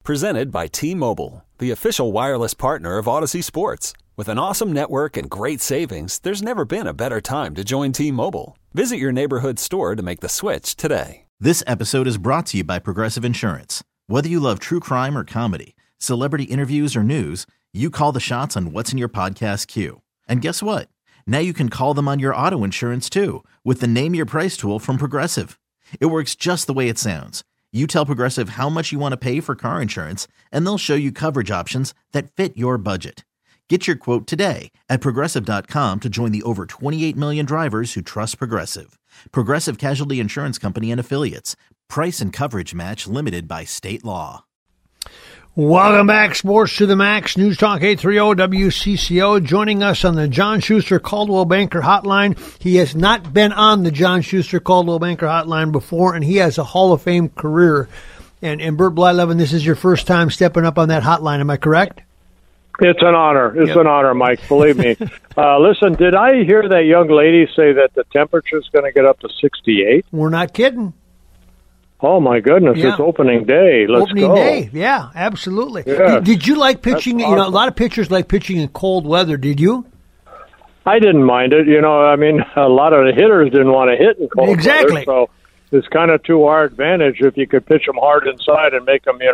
Presented by T-Mobile, the official wireless partner of Odyssey Sports. With an awesome network and great savings, there's never been a better time to join T-Mobile. Visit your neighborhood store to make the switch today. This episode is brought to you by Progressive Insurance. Whether you love true crime or comedy, celebrity interviews or news, you call the shots on what's in your podcast queue. And guess what? Now you can call them on your auto insurance too with the Name Your Price tool from Progressive. It works just the way it sounds. You tell Progressive how much you want to pay for car insurance, and they'll show you coverage options that fit your budget. Get your quote today at Progressive.com to join the over 28 million drivers who trust Progressive. Progressive Casualty Insurance Company and Affiliates. Price and coverage match limited by state law. Welcome back, Sports to the Max. News Talk 830 WCCO. Joining us on the John Schuster Coldwell Banker Hotline. He has not been on the John Schuster Coldwell Banker Hotline before, and he has a Hall of Fame career. And Bert Blyleven, this is your first time stepping up on that hotline. Am I correct? It's an honor. It's an honor, Mike. Believe me. Listen, did I hear that young lady say that the temperature's going to get up to 68? We're not kidding. Oh, my goodness. Yeah. It's opening day. Let's go. Opening day. Yeah, absolutely. Yeah. Did you like pitching? Awesome. You know, a lot of pitchers like pitching in cold weather. Did you? I didn't mind it. You know, I mean, a lot of the hitters didn't want to hit in cold weather. So it's kind of to our advantage if you could pitch them hard inside and make them,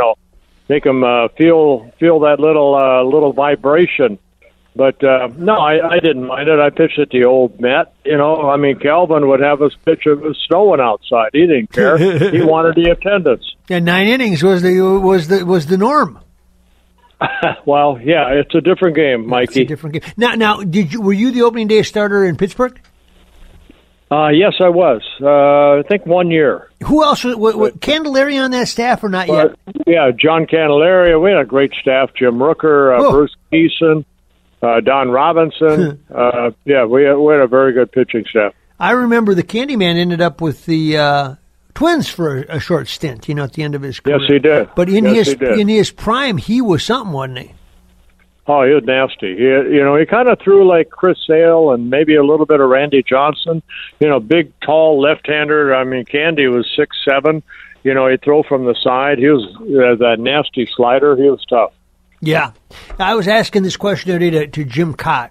feel that little vibration. But no, I didn't mind it. I pitched at the old Met. You know, I mean, Calvin would have us pitch if it was snowing outside. He didn't care. He wanted the attendance. And 9 innings was the norm. Well, yeah, it's a different game, Mikey. It's a different game. Now, were you the opening day starter in Pittsburgh? Yes, I was. I think 1 year. Who else? Was Candelaria on that staff or not yet? Yeah, John Candelaria. We had a great staff. Jim Rooker, Bruce Keeson, Don Robinson. We had a very good pitching staff. I remember the Candyman ended up with the Twins for a short stint, at the end of his career. Yes, he did. But in his prime, he was something, wasn't he? Oh, he was nasty. He kind of threw like Chris Sale and maybe a little bit of Randy Johnson. Big, tall left-hander. I mean, Candy was 6'7". He'd throw from the side. He was that nasty slider. He was tough. Yeah. I was asking this question today to Jim Cott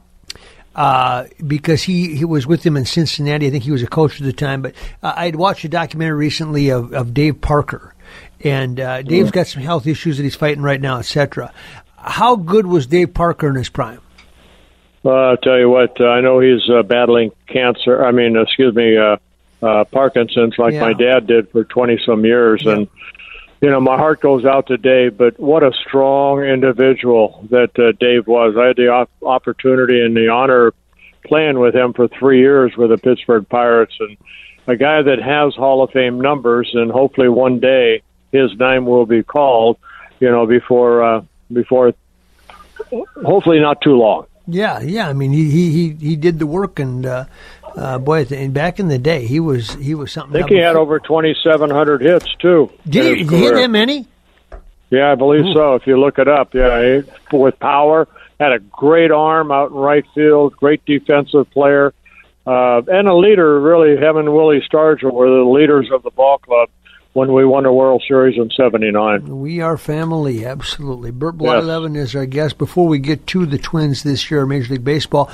because he was with him in Cincinnati. I think he was a coach at the time. But I had watched a documentary recently of Dave Parker. And Dave's got some health issues that he's fighting right now, et cetera. How good was Dave Parker in his prime? I'll tell you what, I know he's battling cancer. Parkinson's like my dad did for 20-some years. Yeah. And, my heart goes out to Dave, but what a strong individual that Dave was. I had the opportunity and the honor of playing with him for 3 years with the Pittsburgh Pirates, and a guy that has Hall of Fame numbers, and hopefully one day his name will be called, before hopefully not too long. Yeah. I mean, he did the work, and back in the day, he was something. I think he had over 2,700 hits too. Did he hit that many? Yeah, I believe so. If you look it up, with power, had a great arm out in right field, great defensive player, and a leader. Really, him and Willie Stargell were the leaders of the ball club when we won the World Series in '79. We are family, absolutely. Bert Blyleven is our guest. Before we get to the Twins this year in Major League Baseball,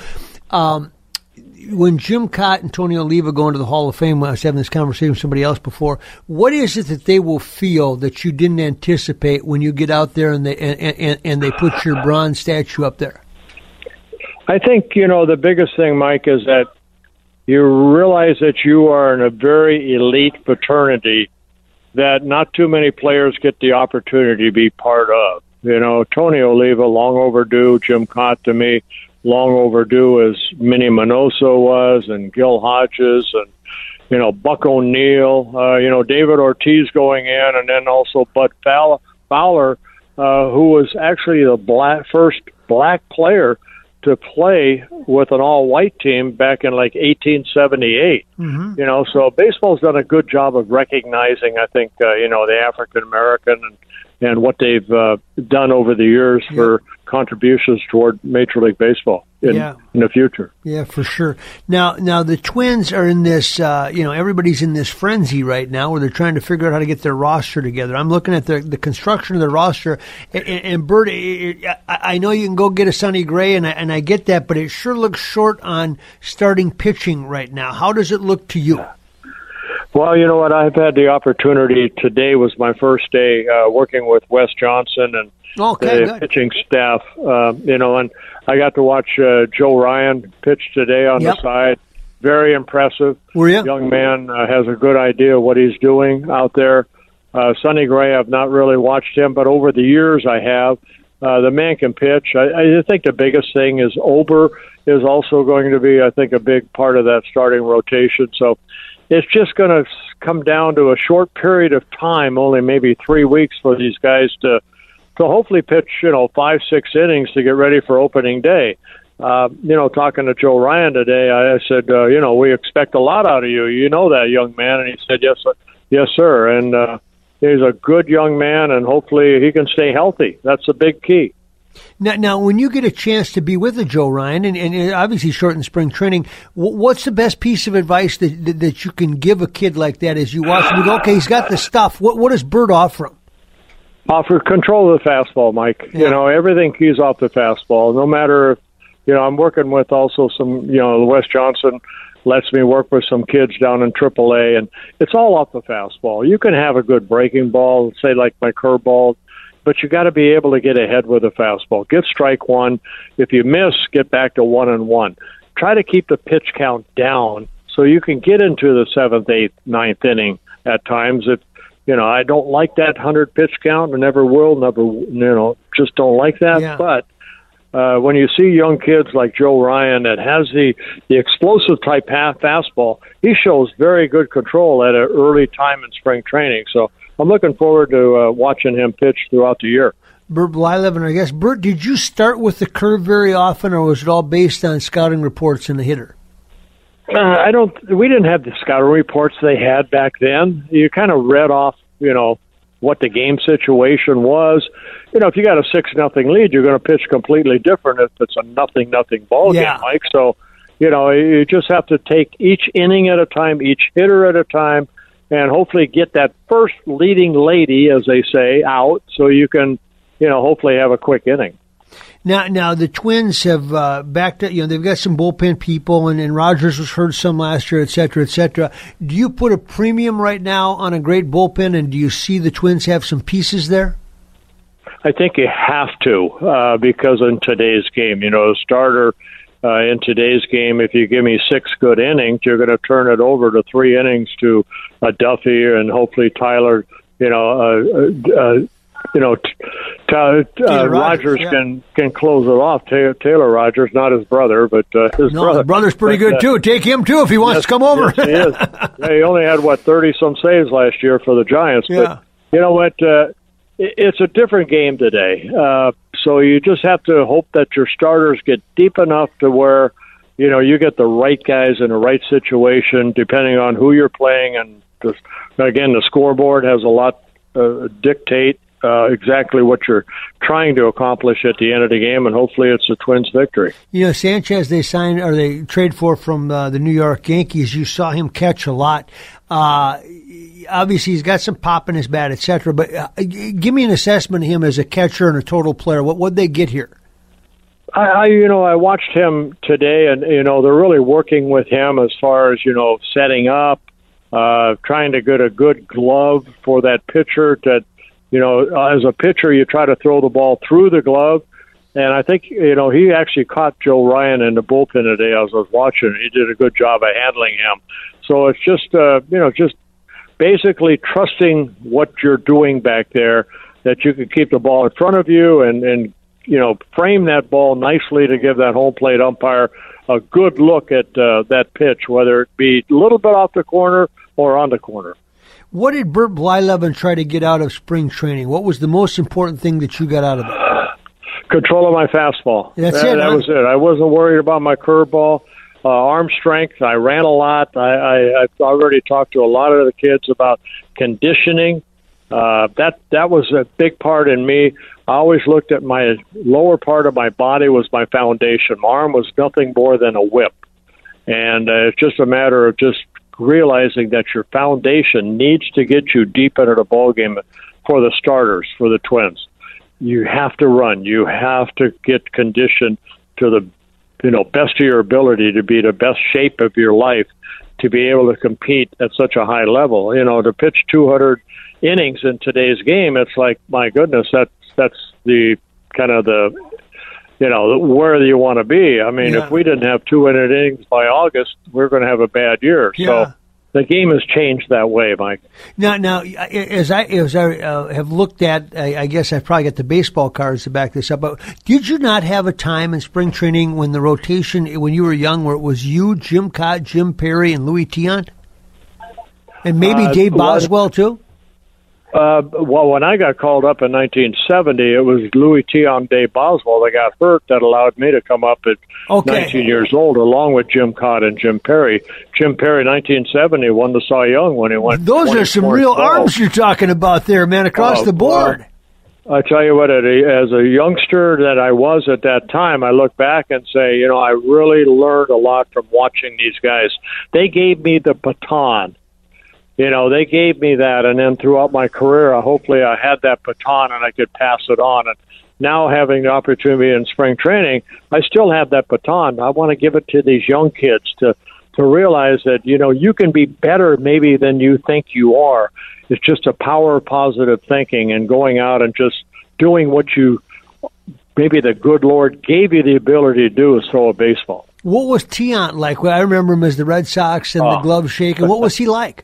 when Jim Cott and Tony Oliva go into the Hall of Fame, I was having this conversation with somebody else before, what is it that they will feel that you didn't anticipate when you get out there and they put your bronze statue up there? I think, the biggest thing, Mike, is that you realize that you are in a very elite fraternity that not too many players get the opportunity to be part of. Tony Oliva, long overdue. Jim Cott, to me, long overdue, as Minnie Minoso was, and Gil Hodges, and, Buck O'Neill, David Ortiz going in, and then also Bud Fowler, who was actually the first black player to play with an all-white team back in like 1878. Mm-hmm. So baseball's done a good job of recognizing, I think, the African-American and what they've done over the years for contributions toward Major League Baseball in the future. Yeah, for sure. Now the Twins are in this, everybody's in this frenzy right now where they're trying to figure out how to get their roster together. I'm looking at the construction of the roster, and Bert, I know you can go get a Sonny Gray, and I get that, but it sure looks short on starting pitching right now. How does it look to you? Well, you know what? I've had the opportunity. Today was my first day working with Wes Johnson and the pitching staff. And I got to watch Joe Ryan pitch today on the side. Very impressive. Were you? Young man has a good idea of what he's doing out there. Sonny Gray, I've not really watched him, but over the years I have. The man can pitch. I think the biggest thing is Ober is also going to be, I think, a big part of that starting rotation. So it's just going to come down to a short period of time, only maybe 3 weeks for these guys to hopefully pitch, 5-6 innings to get ready for opening day. Talking to Joe Ryan today, I said, we expect a lot out of you. You know that, young man. And he said, yes, sir. And he's a good young man, and hopefully he can stay healthy. That's a big key. Now, when you get a chance to be with a Joe Ryan, and obviously short in spring training, what's the best piece of advice that you can give a kid like that as you watch him? You go, okay, he's got the stuff. What does Bert offer him? Offer control of the fastball, Mike. Yeah. Everything keys off the fastball. No matter if, I'm working with also some, Wes Johnson lets me work with some kids down in AAA, and it's all off the fastball. You can have a good breaking ball, say like my curveball, but you got to be able to get ahead with a fastball. Get strike one. If you miss, get back to 1-1. Try to keep the pitch count down so you can get into the 7th, 8th, 9th inning at times. If I don't like that 100 pitch count, and never will, just don't like that. Yeah. But when you see young kids like Joe Ryan that has the explosive type fastball, he shows very good control at an early time in spring training. So I'm looking forward to watching him pitch throughout the year. Bert Blyleven, I guess. Bert, did you start with the curve very often, or was it all based on scouting reports and the hitter? We didn't have the scouting reports they had back then. You kind of read off, what the game situation was. If you got a 6-0 lead, you're going to pitch completely different if it's a 0-0 ball game, Mike. So, you just have to take each inning at a time, each hitter at a time, and hopefully get that first leading lady, as they say, out so you can, hopefully have a quick inning. Now the Twins have backed up. They've got some bullpen people, and Rogers was hurt some last year, et cetera, et cetera. Do you put a premium right now on a great bullpen, and do you see the Twins have some pieces there? I think you have to because in today's game, the starter in today's game, if you give me 6 good innings, you're going to turn it over to 3 innings to Duffy and hopefully Tyler. Rogers can close it off. Taylor Rogers, not his brother, but his brother. The brother's pretty good too. Take him too if he wants to come over. Yes, he is. He only had 30-some saves last year for the Giants. Yeah. But you know what? It's a different game today. So you just have to hope that your starters get deep enough to where you get the right guys in the right situation, depending on who you're playing. And again, the scoreboard has a lot dictate exactly what you're trying to accomplish at the end of the game, and hopefully it's the Twins' victory. Sanchez they trade for from the New York Yankees. You saw him catch a lot. Obviously, he's got some pop in his bat, etc. But give me an assessment of him as a catcher and a total player. What'd they get here? I watched him today, and they're really working with him as far as setting up, trying to get a good glove for that pitcher. That as a pitcher, you try to throw the ball through the glove. And I think, he actually caught Joe Ryan in the bullpen today as I was watching. He did a good job of handling him. So it's just, just basically trusting what you're doing back there, that you can keep the ball in front of you and frame that ball nicely to give that home plate umpire a good look at that pitch, whether it be a little bit off the corner or on the corner. What did Bert Blyleven try to get out of spring training? What was the most important thing that you got out of it? Control of my fastball. That was it. I wasn't worried about my curveball. Arm strength. I ran a lot. I've already talked to a lot of the kids about conditioning. That was a big part in me. I always looked at my lower part of my body was my foundation. My arm was nothing more than a whip. And it's just a matter of just realizing that your foundation needs to get you deep into the ballgame for the starters, for the Twins. You have to run. You have to get conditioned to the best of your ability, to be the best shape of your life, to be able to compete at such a high level. To pitch 200 innings in today's game, it's like, my goodness, that's the kind of where you want to be. I mean, if we didn't have 200 innings by August, we're going to have a bad year. Yeah. So the game has changed that way, Mike. Now, as I have looked at, I guess I've probably got the baseball cards to back this up, but did you not have a time in spring training when the rotation, when you were young, where it was you, Jim Kaat, Jim Perry, and Louis Tiant? And maybe Dave Boswell, too? Well, when I got called up in 1970, it was Louis Tiant, Dave Boswell that got hurt that allowed me to come up at 19 years old, along with Jim Kaat and Jim Perry. Jim Perry, 1970, won the Cy Young when he went. Those are some real arms you're talking about there, man, across the board. I tell you what, as a youngster that I was at that time, I look back and say, I really learned a lot from watching these guys. They gave me the baton. They gave me that, and then throughout my career, hopefully I had that baton and I could pass it on. And now having the opportunity in spring training, I still have that baton. I want to give it to these young kids to realize that, you can be better maybe than you think you are. It's just a power of positive thinking and going out and just doing what maybe the good Lord gave you the ability to do, is throw a baseball. What was Tiant like? Well, I remember him as the Red Sox and the glove shaking. What was he like?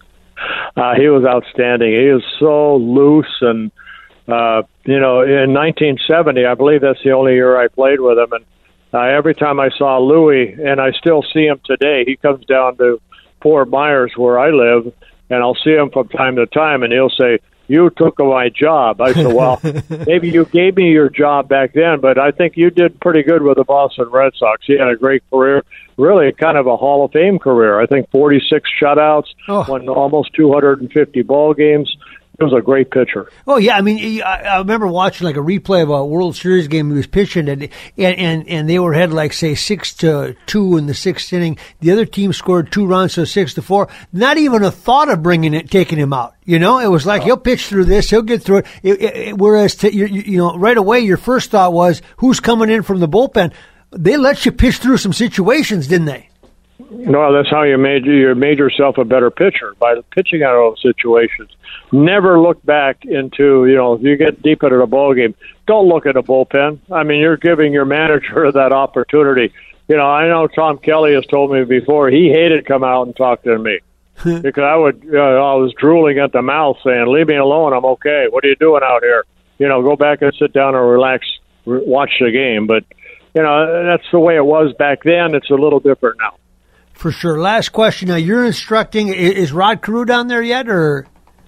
He was outstanding. He was so loose, and in 1970, I believe that's the only year I played with him. And every time I saw Louis, and I still see him today, he comes down to Fort Myers where I live, and I'll see him from time to time, and he'll say, "You took my job." I said, "Well, maybe you gave me your job back then, but I think you did pretty good with the Boston Red Sox." He had a great career, really kind of a Hall of Fame career. I think 46 shutouts, won almost 250 ball games. He was a great pitcher. Oh, yeah. I mean, I remember watching like a replay of a World Series game he was pitching, and they were ahead like, say, 6-2 in the sixth inning. The other team scored 2 runs, so 6-4. Not even a thought of taking him out. It was like, he'll pitch through this, he'll get through it. Whereas, right away, your first thought was, who's coming in from the bullpen? They let you pitch through some situations, didn't they? No, that's how you made yourself a better pitcher, by pitching out of those situations. Never look back into, if you get deep into the ball game, don't look at the bullpen. I mean, you're giving your manager that opportunity. I know Tom Kelly has told me before he hated to come out and talk to me because I was drooling at the mouth saying, "Leave me alone. I'm okay. What are you doing out here? Go back and sit down and relax, watch the game." But that's the way it was back then. It's a little different now. For sure. Last question. Now, you're instructing. Is Rod Carew down there yet, or?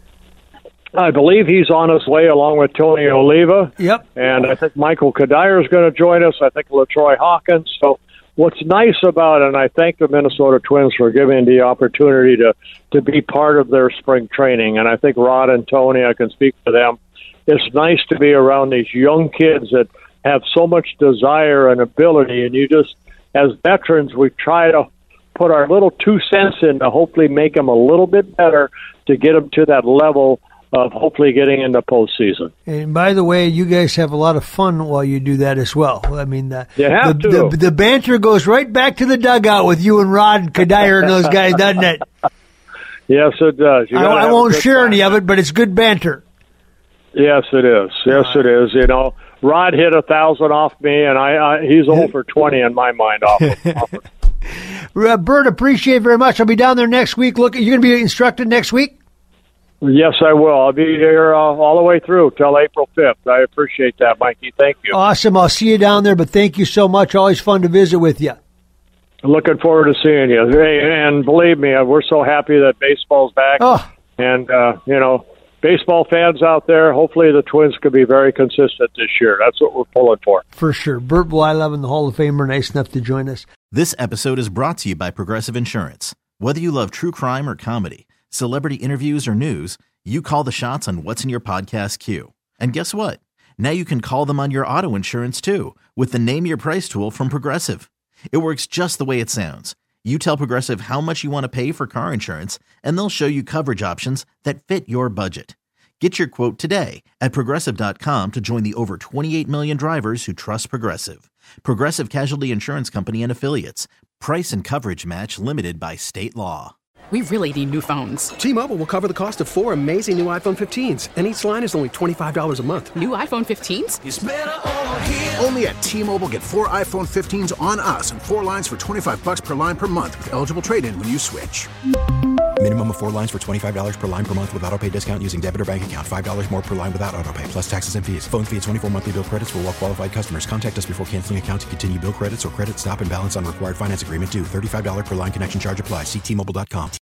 I believe he's on his way along with Tony Oliva. Yep. And I think Michael Kadire is going to join us. I think LaTroy Hawkins. So what's nice about it, and I thank the Minnesota Twins for giving the opportunity to be part of their spring training. And I think Rod and Tony, I can speak for them. It's nice to be around these young kids that have so much desire and ability. And you just, as veterans, we try to put our little 2 cents in to hopefully make them a little bit better to get them to that level of hopefully getting into postseason. And by the way, you guys have a lot of fun while you do that as well. I mean, the banter goes right back to the dugout with you and Rod and Kadire and those guys, doesn't it? Yes, it does. I won't share any of it, but it's good banter. Yes, it is. Yes, it is. Rod hit 1,000 off me, and he's 0 for 20 in my mind off of. Bert, appreciate it very much. I'll be down there next week. Look, you're going to be instructed next week? Yes, I will. I'll be here all the way through till April 5th. I appreciate that, Mikey. Thank you. Awesome. I'll see you down there, but thank you so much. Always fun to visit with you. Looking forward to seeing you. Hey, and believe me, we're so happy that baseball's back. Oh. And, baseball fans out there, hopefully the Twins could be very consistent this year. That's what we're pulling for. For sure. Bert Blyleven, the Hall of Famer, nice enough to join us. This episode is brought to you by Progressive Insurance. Whether you love true crime or comedy, celebrity interviews or news, You call the shots on what's in your podcast queue. And guess what? Now you can call them on your auto insurance too with the Name Your Price tool from Progressive. It works just the way it sounds. You tell Progressive how much you want to pay for car insurance, and they'll show you coverage options that fit your budget. Get your quote today at Progressive.com to join the over 28 million drivers who trust Progressive. Progressive Casualty Insurance Company and Affiliates. Price and coverage match limited by state law. We really need new phones. T-Mobile will cover the cost of 4 amazing new iPhone 15s, and each line is only $25 a month. New iPhone 15s? It's better over here. Only at T-Mobile, get 4 iPhone 15s on us and 4 lines for $25 per line per month with eligible trade-in when you switch. Minimum of 4 lines for $25 per line per month with autopay discount using debit or bank account. $5 more per line without autopay, plus taxes and fees. Phone fee at 24 monthly bill credits for well-qualified customers. Contact us before canceling account to continue bill credits or credit stop and balance on required finance agreement due. $35 per line connection charge applies. See T-Mobile.com.